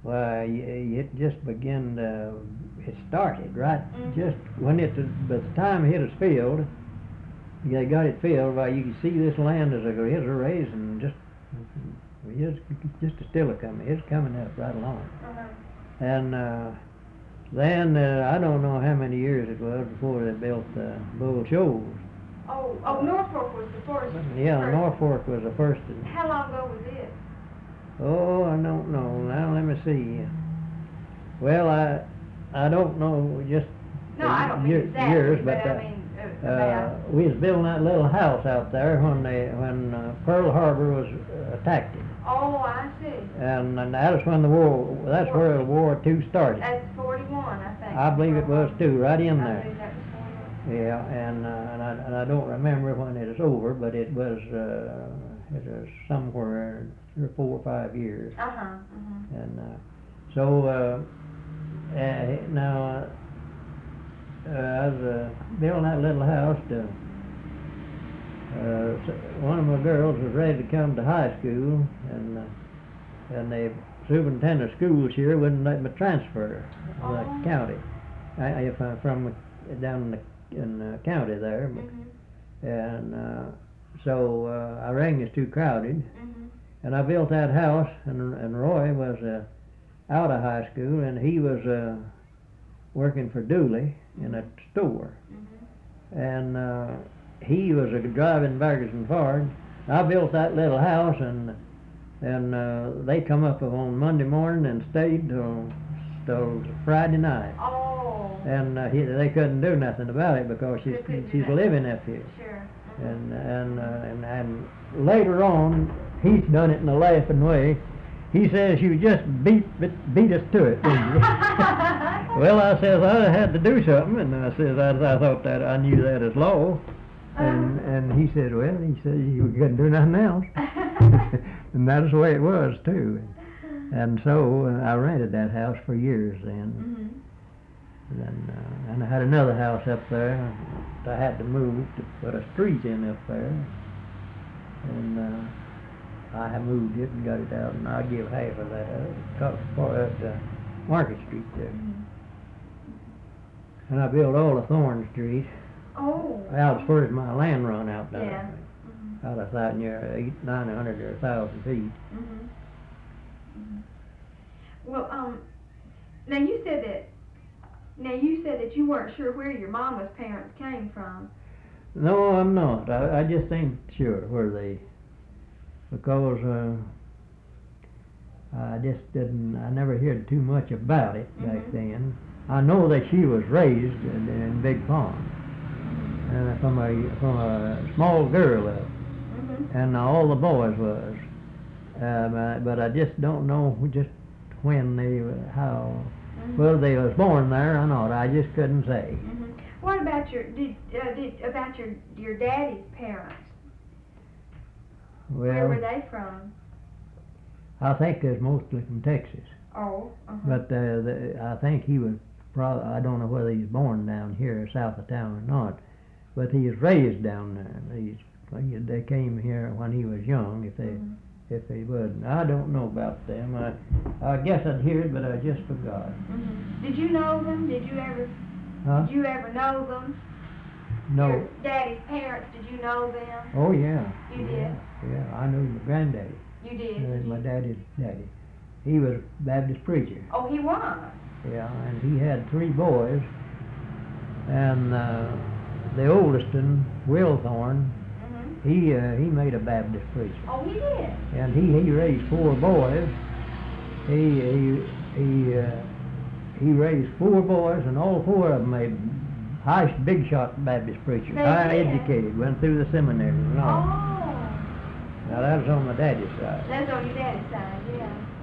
Well, it just began to, it started, right? Just when by the time it hit us field, they got it filled, well, you can see this land is a raising, just a still coming. It's coming up right along. And then I don't know how many years it was before they built Bull Shoals. Oh, North Fork was the first. Yeah, North Fork was the first. How long ago was it? Oh, I don't know. Now let me see. Well, I don't know just No, I don't mean exactly, years, but I mean about. We was building that little house out there when Pearl Harbor was attacked it. Oh, I see. And that was when that's where War II started. That's 41, I think. I believe it was too, right in I there. believe that was 41. Yeah, and I don't remember when it was over, but it was somewhere 3 or 4 or 5 years. And so now I was building that little house. One of my girls was ready to come to high school, and the superintendent of schools here wouldn't let me transfer to the county. If I'm from down in the county there, and so I rang it's too crowded, and I built that house, and Roy was out of high school, and he was working for Dooley in a store, and he was driving backwards and forwards. I built that little house, and they come up on Monday morning and stayed till Friday night. And they couldn't do nothing about it because she's living up here. Sure. And later on, he's done it in a laughing way. He says, "You just beat us to it, didn't you?" Well, I says, I had to do something, and I says, I thought that I knew that as law. And he said, well, you couldn't do nothing else. And that's the way it was, too. And so I rented that house for years then. And I had another house up there. I had to move to put a street in up there. And I moved it and got it out, and I give half of that up Market Street there. And I built all of Thorn Street. Out as far as my land run out there. Yeah. Out of 900 or 1,000 feet. Well, now you said that you weren't sure where your mama's parents came from. No, I'm not. I just ain't sure where because I never heard too much about it back then. I know that she was raised in Big Pond, and from a small girl up, and all the boys was, but I just don't know just when whether they was born there or not. I just couldn't say. What about your daddy's parents? Well, where were they from? I think they're mostly from Texas. But I think he was probably, I don't know whether he was born down here south of town or not, but he was raised down there. They came here when he was young, if they would. I don't know about them. I guess I'd hear it, but I just forgot. Did you know them? Did you ever know them? No. Your daddy's parents, did you know them? Oh, yeah. You did? Yeah, I knew my granddaddy. You did? My daddy's daddy. He was a Baptist preacher. Oh, he was? Yeah, and he had 3 boys, and the oldest one, Will Thorne, he made a Baptist preacher. Oh, he did? And he raised 4 boys. He raised 4 boys, and all 4 of them made big shot Baptist preachers. High educated, went through the seminary and all. Oh. Now that was on my daddy's side. That's on your daddy's side, yeah.